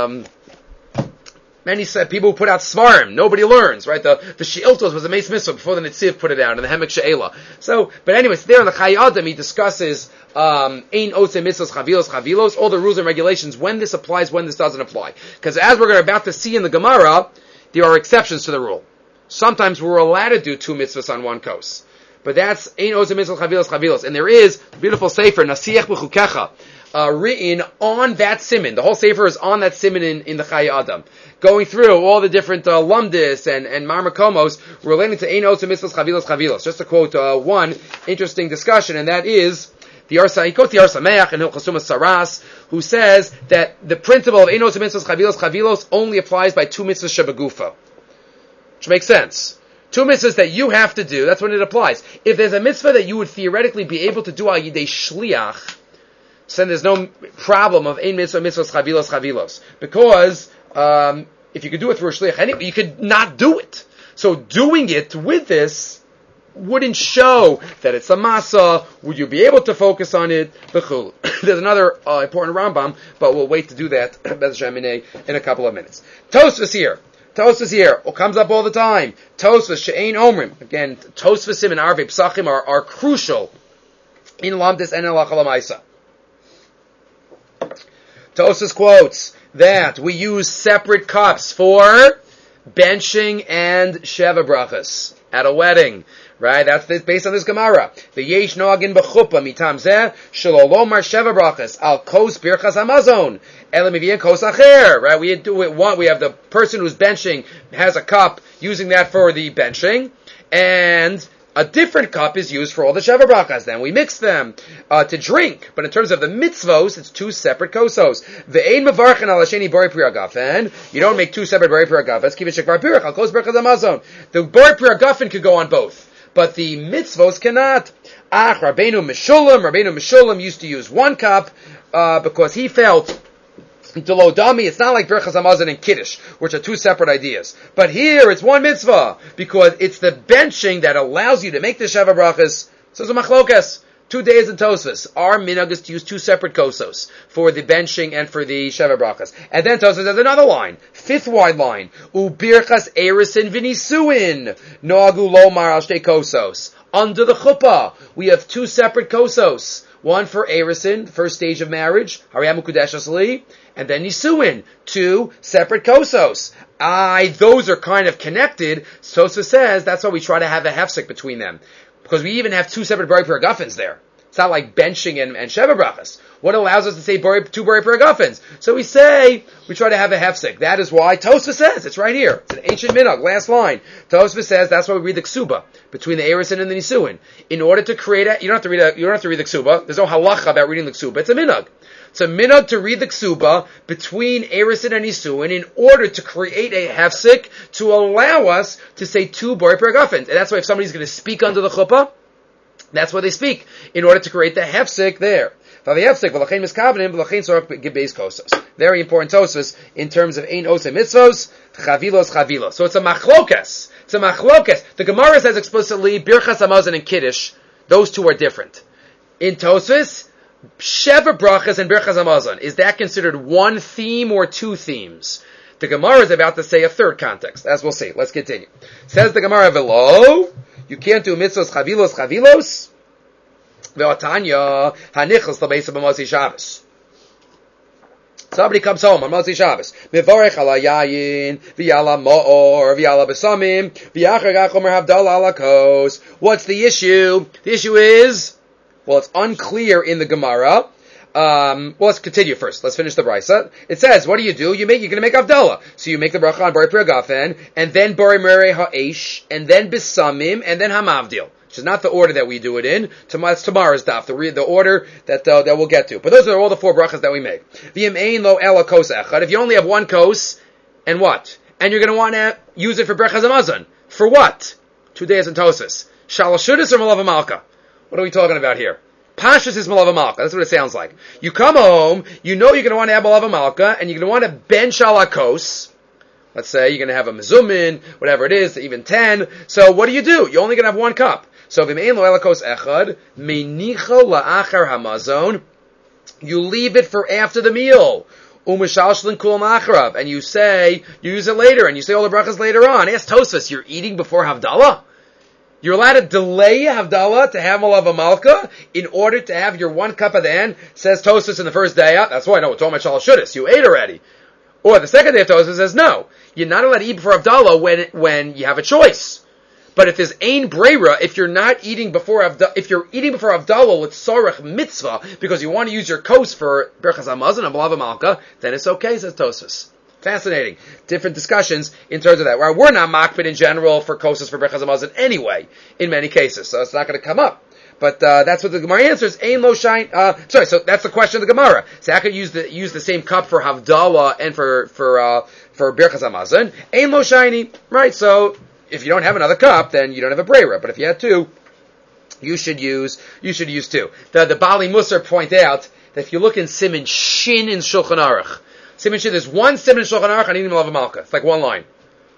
Many said people who put out Svarim, nobody learns, right? The She'iltos was a Meis Mitzvah before the Netziv put it out, and the Hemek She'ela. So, but anyways, there in the Chaye Adam, he discusses, Ein Otze Mitzvahs Chavilos, all the rules and regulations, when this applies, when this doesn't apply. Because as we're about to see in the Gemara, there are exceptions to the rule. Sometimes we're allowed to do 2 mitzvahs on one kos. But that's Ein Otze Mitzvahs Chavilos. And there is a beautiful sefer, Nasiach B'chukecha, written on that siman. The whole sefer is on that siman in the Chaye Adam, going through all the different lumdis and marmakomos relating to Ein Otze Mitzvahs Chavilos. Just to quote one interesting discussion, and that is the Arsa Meach and Hilchos Saras, who says that the principle of Ein Otze Mitzvahs Chavilos only applies by 2 mitzvahs shebegufa, which makes sense. 2 mitzvahs that you have to do, that's when it applies. If there's a mitzvah that you would theoretically be able to do al yidei shliach, so then there's no problem of ein mitzvahs chavilos. Because, if you could do it through a shliach, anyway, you could not do it. So doing it with this wouldn't show that it's a masa. Would you be able to focus on it? There's another important Rambam, but we'll wait to do that in a couple of minutes. Tosfos here. It comes up all the time. Tosfos she'ein omrim. Again, Tosfosim and Arvei Psachim are crucial in Lamdis and in Halacha L'Maisa. Tosfos quotes that we use separate cups for benching and Sheva Brachas at a wedding. Right? That's based on this Gemara. The Yesh Noagin B'chuppah mitam zeh shelo lomar Sheva Brachas al kos birchas hamazon ela miviyin kos acher. Right? We have the person who's benching has a cup using that for the benching, and a different cup is used for all the Sheva Brachas. Then we mix them to drink. But in terms of the mitzvos, it's 2 separate kosos. Ve'ein mevarchen al hasheni bori pri hagafen. You don't make 2 separate bori pri hagafens. Kivin shekvar pirach al kos birchas hamazon. The bori pri hagafen could go on both, but the mitzvos cannot. Rabbeinu Meshulam used to use 1 cup because he felt Delodami, it's not like Birchas Hamazon and Kiddush, which are 2 separate ideas. But here, it's 1 mitzvah, because it's the benching that allows you to make the Sheva Brachas. So it's a machlokas. 2 days in Tosfos. Our minhag is to use 2 separate kosos for the benching and for the Sheva Brachas. And then Tosfos has another line, 5th wide line. Ubirchas erisin v'nisuin noagu lomar al shtei kosos. Under the chuppah, we have 2 separate kosos. One for erisin, first stage of marriage, Hariyamu Kudesh Asli, and then Nisuin, 2 separate kosos. Those are kind of connected. Tosfos says that's why we try to have a hefsek between them, because we even have 2 separate bori paragafins there. It's not like benching and Sheva Brachas. What allows us to say 2 bori paragafins? So we try to have a hefsek. That is why Tosfos says, it's right here. It's an ancient minhag, last line. Tosfos says that's why we read the ksuba between the erisin and the nisuin. In order to create you don't have to read the ksuba. There's no halacha about reading the ksuba. It's a minhag. It's a minhag to read the ksuba between erisin and nisuin in order to create a hefsek to allow us to say 2 bori paragafins. And that's why if somebody's going to speak under the chuppah, that's why they speak, in order to create the hefsek there. Very important Tosfos in terms of Ein Otze Mitzvos, Chavilos. So it's a machlokas. The Gemara says explicitly, Birchas Hamazon and Kiddush, those 2 are different. In Tosfos, Sheva Brachas and Birchas Hamazon, is that considered 1 theme or 2 themes? The Gemara is about to say a 3rd context, as we'll see. Let's continue. Says the Gemara, Velo, you can't do mitzvos chavilos. Ve'atanya hanichos l'beisa b'motzi Shabbos. Somebody comes home on Motzi Shabbos. Mevarech ala yayin, v'yala mo'or, v'yala besamim, v'yachar gach omer havdalah ala kos. What's the issue? The issue is, well, it's unclear in the Gemara. Let's continue first. Let's finish the brisa. It says, what do? You're going to make Havdalah. So you make the bracha on Bori Pri Hagafen, and then Bori Merei Ha'esh, and then Besamim, and then Hamavdil. Which is not the order that we do it in. It's tomorrow's daf, the order that we'll get to. But those are all the 4 brachas that we make. V'yim ein lo ela kos echad. If you only have 1 kos, and what? And you're going to want to use it for Birchas Hamazon. For what? 2 days in Tosfos. Shalosh Shudas or Malav Malka? What are we talking about here? Pashas is Malava Malka. That's what it sounds like. You come home, you know you're going to want to have Malava Malka, and you're going to want to ben shalakos. Let's say you're going to have a mezumin, whatever it is, even 10. So what do? You're only going to have one cup. So v'mein lo elakos echad, meinicho la'achar hamazon. You leave it for after the meal. U'mishalshlin kul machrav. And you use it later, and you say all the brachas later on. Ask Tosfos, you're eating before Havdalah? You're allowed to delay Havdalah to have Malava Malka in order to have your one cup at the end, says Tosfos in the first day out. That's why I know it's all my Shalashudis. You ate already. Or the second day of Tosfos says no. You're not allowed to eat before Havdalah when you have a choice. But if there's ein breira, if you're eating before Havdalah with Sorech Mitzvah, because you want to use your kos for Berchas Hamazon and Malava Malka, then it's okay, says Tosfos. Fascinating. Different discussions in terms of that. Well, we're not makbid in general for kosas for Berchas Hamazon anyway, in many cases, so it's not going to come up. But that's what the Gemara answers. Ein lo shine. So that's the question of the Gemara. So I could use the same cup for Havdalah and for Berchas Hamazon. Ein lo shiny. Right. So if you don't have another cup, then you don't have a breira. But if you had two, you should use two. The Bali Musar point out that if you look in Siman Shin in Shulchan Aruch, Siman Shin, there's one Siman in Shulchan Aruch on eating Malava Malka. It's like one line,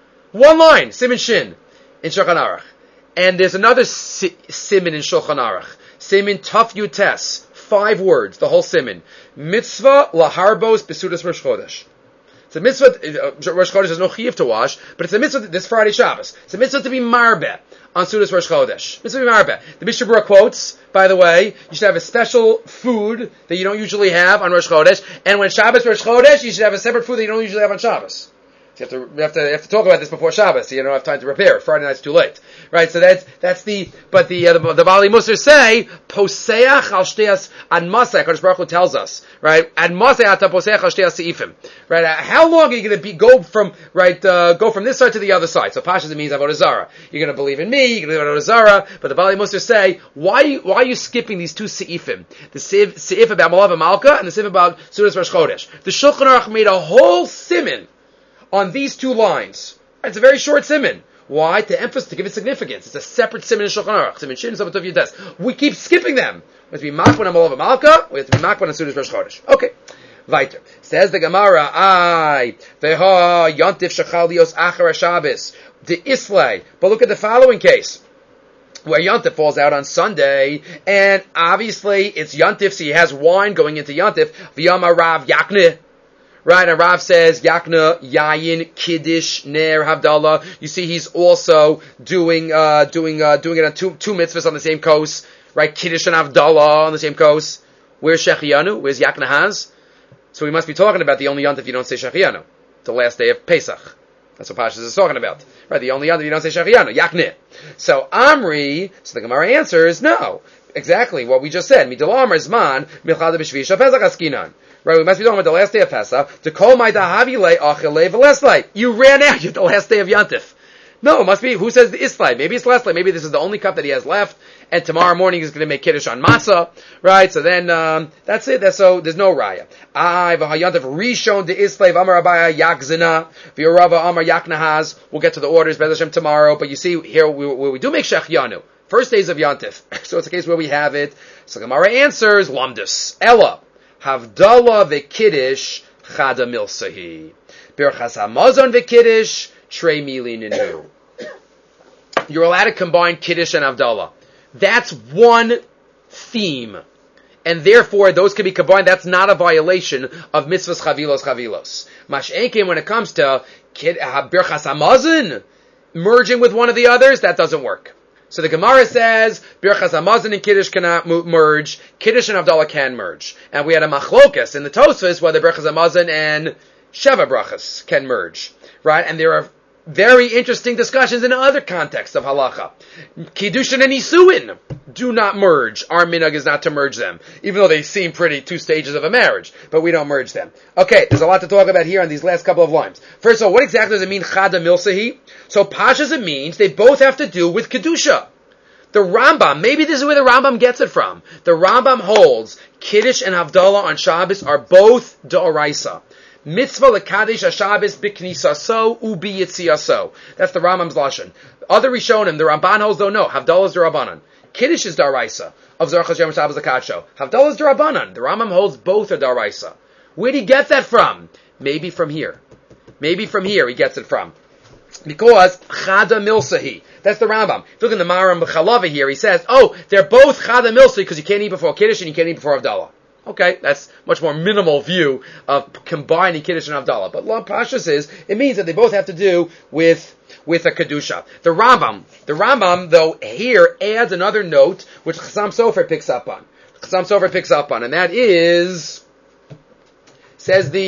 Siman Shin in Shulchan Aruch. And there's another siman in Shulchan Aruch. Siman Taf Yutes. 5 words, the whole siman. Mitzvah laharbos besudas Rosh Chodesh. It's a mitzvah, Rosh Chodesh has no chiyuv to wash, but it's a mitzvah this Friday Shabbos. It's a mitzvah to be marbeh on Sudas Rosh Chodesh. Mitzvah to be marbeh. The Mishnah Berurah quotes, by the way, you should have a special food that you don't usually have on Rosh Chodesh, and when Shabbos Rosh Chodesh, you should have a separate food that you don't usually have on Shabbos. So you have to talk about this before Shabbos, so you don't have time to prepare. Friday night's too late. Right? So that's the Bali Musar say, Poseach al shteas ad maseh, HaKadosh Baruch Hu tells us, right? Ad maseh ata poseach al shteas seifim. Right? How long are you going to go from this side to the other side? So Pashas, it means Avodah Zarah. You're going to believe in me, you're going to believe in Avodah Zarah, but the Bali Musar say, why are you skipping these two seifim? The seif about Malava Malka and the seif about Sudas Rosh Chodesh. The Shulchan Aruch made a whole siman on these 2 lines. It's a very short siman. Why? To give it significance. It's a separate siman in Shulchan Aruch. Siman Shin, Siman Tov Yutes. We keep skipping them. We have to be makban on Malava Malka. We have to be makban on Sudas Rosh Chodesh. Okay. Weiter. Says the Gemara, Veha Yontif Shechal Lios Achar Shabbos. The Islay. But look at the following case, where Yontif falls out on Sunday, and obviously it's Yontif, so he has wine going into Yontif. V'yama Rav Yakne. Right, and Rav says, Yakna, Yayin, Kiddush, Ner, Havdalah. You see, he's also doing it on two mitzvahs on the same coast. Right, Kiddush and Havdalah on the same coast. Where's Shechianu? Where's Yakna has? So we must be talking about the only Yontif you don't say Shechianu. The last day of Pesach. That's what Pashas is talking about. Right, the only Yontif you don't say Shechianu, Yakne. So Amri, so the Gemara answers, no. Exactly what we just said. Midol Amar Zman, Milchada B'Shvisha, Pesach Askinan. Right, we must be talking about the last day of Pesach. To call my dahavile achile v'leslay. You ran out. You're the last day of Yantif. No, it must be. Who says the islay? Maybe it's leslay. Maybe this is the only cup that he has left. And tomorrow morning he's going to make kiddush on matzah. Right. So then that's it. So there's no raya. V'hayantif rishon de islay v'amar abaya yakzina v'yorava amar yaknahaz. We'll get to the orders Bez Hashem tomorrow. But you see here we do make shechianu. First days of Yantif. So it's a case where we have it. So Gemara answers lamdus Ella. Havdalah v'kiddush chada milsahi. Berchas hamazon v'kiddush trei milininu. You're allowed to combine kiddush and havdalah. That's one theme. And therefore, those can be combined. That's not a violation of mitzvahs chavilos. Mash'enkin, when it comes to berchas hamazon, merging with one of the others, that doesn't work. So the Gemara says, Birchas Hamazon and Kiddush cannot merge, Kiddush and Havdalah can merge. And we had a machlokas in the Tosfos whether Birchas Hamazon and Sheva Brachas can merge. Right? And there are very interesting discussions in other contexts of halacha. Kiddushin and Isuin do not merge. Our minhag is not to merge them, even though they seem pretty 2 stages of a marriage, but we don't merge them. Okay, there's a lot to talk about here on these last couple of lines. First of all, what exactly does it mean, Chada Milsahi? So Pashas, it means they both have to do with Kedusha. The Rambam, maybe this is where the Rambam gets it from. The Rambam holds Kiddush and Havdalah on Shabbos are both D'oraisa. Mitzvah lekadesh HaShabbos b'knisaso u'biyitziaso. That's the Rambam's lashon. Other Rishonim, the Ramban holds though no. Havdalah is the Rabbanan. Kiddush is daraisa of Zarchas Yom Shabbos Akatsho. Havdalah is darabanan. The Rambam holds both are daraisa. Where did he get that from? Maybe from here. Maybe from here he gets it from. Because Chada Milsahi. That's the Rambam. If you look in the Maram B'Chalava here, he says, they're both Chada Milsahi because you can't eat before Kiddush and you can't eat before Havdalah. Okay, that's much more minimal view of combining Kiddush and Havdalah. But Lo Pashas is, it means that they both have to do with a Kedusha. The Rambam, though, here adds another note which Chassam Sofer picks up on. And that is, says the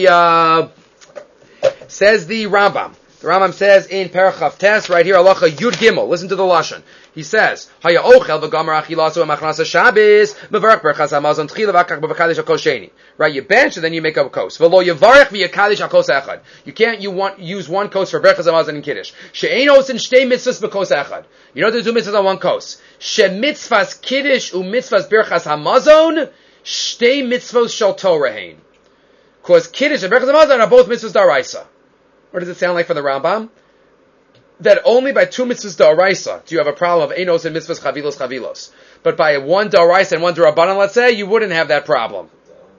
Rambam. The Rambam says in Parachav Tes, right here, Halacha Yud Gimel. Listen to the Lashon. He says, Haya ochel v'gamar achilasu v'machnasa Shabbos mevarach berachas hamazon tchila v'akach b'v'kadish al-kos sheni. Right, you bench and then you make up a kos. V'lo yevarach v'yakadish al-kos echad. You can't use one kos for berachas hamazon and kiddush. She'ein osin shtei mitzvahs b'kos echad. You don't have to do mitzvahs on one kos. She'mitzvahs kiddush u'mitzvahs berachas hamazon shtei mitzvahs shel Torahein. Because kiddush and berachas hamazon are both mitzvahs daraisa. What does it sound like for the Rambam? That only by two mitzvahs da'oraisa do you have a problem of enos and mitzvahs chavilos. But by one da'oraisa and one d'Rabbanan, let's say, you wouldn't have that problem.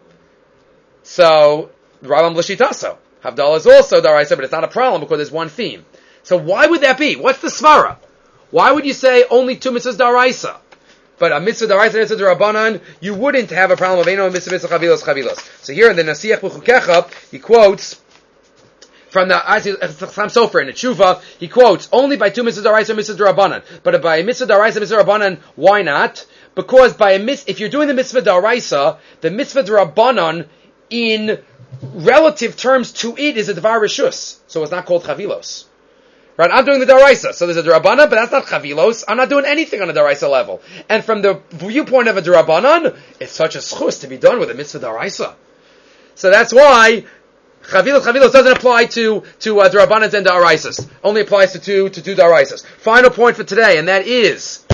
So, Rambam l'shitaso. Havdalah is also da'oraisa, but it's not a problem because there's one theme. So why would that be? What's the svara? Why would you say only two mitzvahs da'oraisa? But a mitzvah da'oraisa and a mitzvah d'Rabbanan, you wouldn't have a problem of enos and mitzvah chavilos. So here in the Nasiach B'chukecha, he quotes from the Chassam Sofer in the Tshuva, he quotes, only by two mitzvahs daraisa and mitzvahs darabanan. But by a mitzvah daraisa and mitzvah darabanan, why not? Because if you're doing the mitzvah daraisa, the mitzvah darabanan, in relative terms to it, is a dvar rishus. So it's not called chavilos. Right? I'm doing the daraisa. So there's a darabanan, but that's not chavilos. I'm not doing anything on a daraisa level. And from the viewpoint of a darabanan, it's such a schus to be done with a mitzvah daraisa. So that's why Chavilos doesn't apply to D'Rabbanans and D'Araisas. Only applies to two D'Araisas. Final point for today, and that is